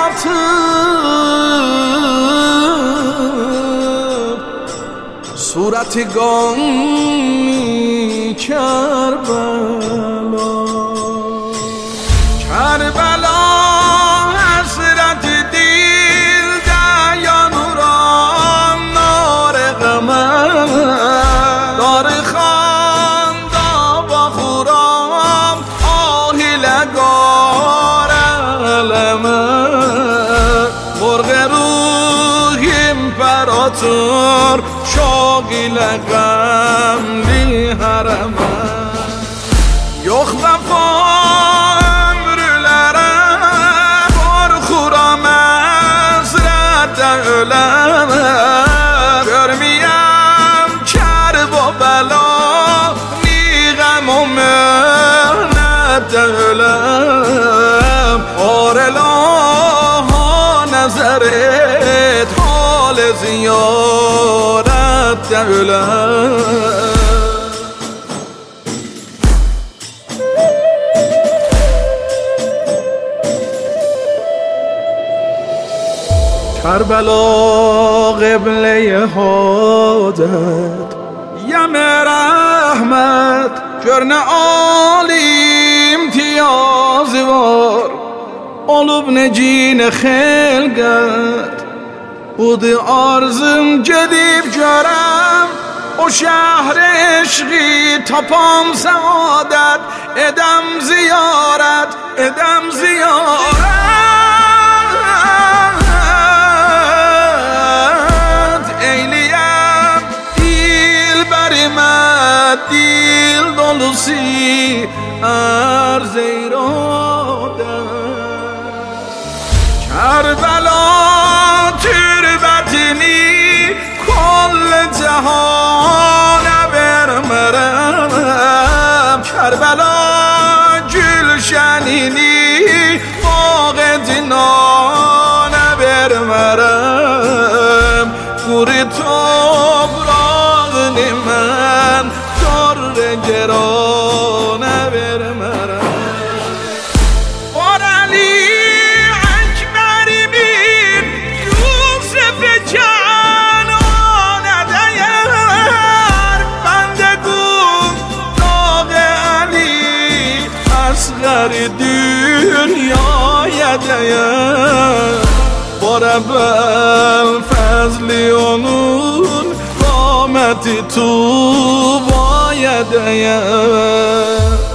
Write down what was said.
صورت گامی کربلا حسرت دل دریا نوران نار غمم دار خاندا با خورام آهی لگار علمم مرغ روح امپراتور شاقی لغم لی حرمم yok vəfa ömrlərəm var xuram əzrətdə öləm görməyəm kər bu bəla niğəm o möhnətdə öləm arelaha nəzər et hal ziyarətdə öləm کربلا قبله حاجت یم رحمت جرن عالی امتیازوار olub necine xelqət budu arzım gedib görəm o şəhər eşqi tapam səadət edəm ziyarət dil dolusu arz irodə Kərbala türbətini kol cəhana vermərəm Kərbala gülşənini bağ cinana vermərəm quri toprağını mən gerane vermerem Orali ekberimin Yusuf canane değer Bende kum dağı Ali Asgari dünyaya değer Barabel fezli onun rahmeti Tuğba'ya değer